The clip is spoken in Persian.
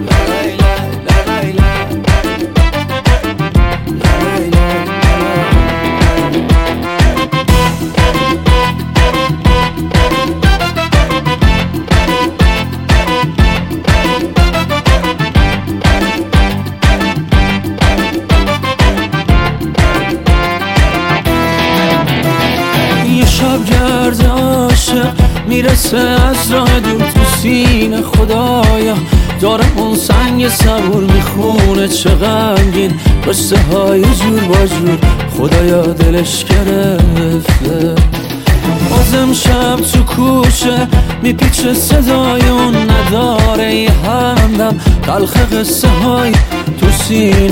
شب گرد عاشق میرسه از راه دور تو سینه خدایا، داره اون سنگ صبور میخونه چه غمگین قصه های جور با جور خدایا دلش گرفته. بازم شب تو کوچه میپیچه صدای اون نداره یه همدم تلخ قصه های تو سینه